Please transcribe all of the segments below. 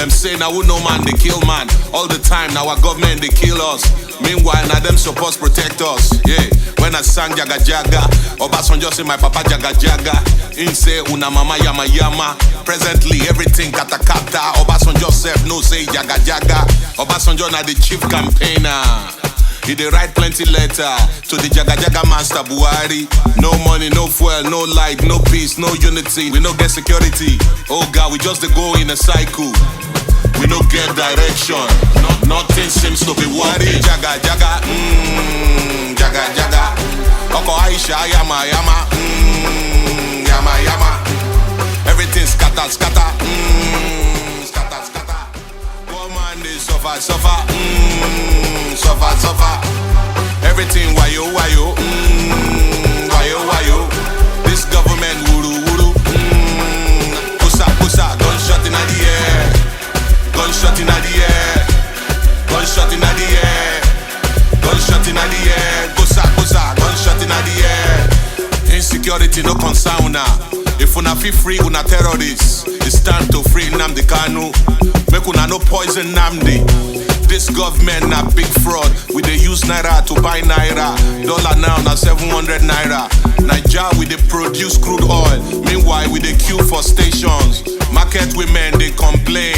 Them say now we no man, they kill man. All the time, now our government, they kill us. Meanwhile, now them supposed protect us. Yeah, when I sang Jaga Jaga, Obasanjo say my papa Jaga Jaga. In say una mama yama yama. Presently, everything kata kata. Obasanjo self no say Jaga Jaga. Obasanjo now the chief campaigner. He dey write plenty letter to the Jaga Jaga master Buhari. No money, no fuel, no light, no peace, no unity. We no get security. Oh God, we just dey go in a cycle. We no get direction. Nothing seems to be worried. Jaga Jaga, Jaga Jaga. Oko Aisha yama yama, yama yama. Everything scatter scatter, scatter scatter. Poor man dey suffer suffer, suffer suffer. Everything wayo wayo, wayo wayo. This government wuru wuru, pusa pusa. Gunshot inna the air, gunshot inna the air, gunshot inna the air, gunshot inna the air. Pusa pusa, gunshot inna the air. Insecurity no concern una. If una feel free, una terrorists. It's time to free Nnamdi Kanu. Make una no poison Nnamdi. This government na big fraud. We dey use naira to buy naira. Dollar now na 700 naira. Naija we dey produce crude oil. Meanwhile we dey queue for stations. Market women dey complain.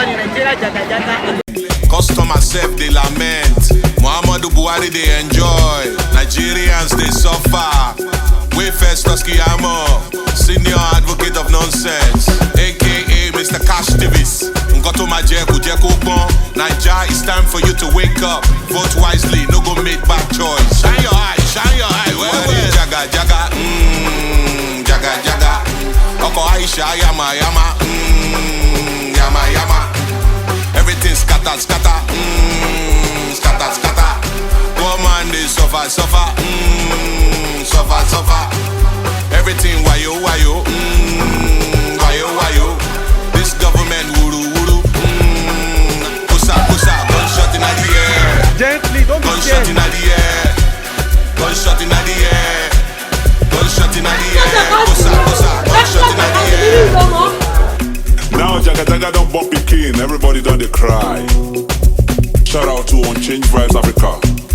Customers sef dey lament. Muhammadu Buhari dey enjoy. Nigerians dey suffer. Way first Toskiyamo, senior advocate of nonsense, aka Mr. Cash Davis. Ngoto Majeku Jeku Bon. Naija, it's time for you to wake up. Vote wisely, no go make bad choice. Shine your eye, shine your eye. Where Jaga Jaga, Jaga Jaga. Oko Aisha yama yama, yama yama. Everything scatter scatter, scatter scatter. Poor man they suffer suffer, suffer suffer. Everything wayo wayo, wayo wayo. This government wuru wuru, pusa pusa. Gunshot inna the air, gently, don't be gunshot inna the air, gunshot inna the air, gunshot inna the air. Pusa pusa, gunshot inna the air. Now Jaga Jaga don't bump the king, everybody done they cry. Shout out to Unchanged Vibes Africa.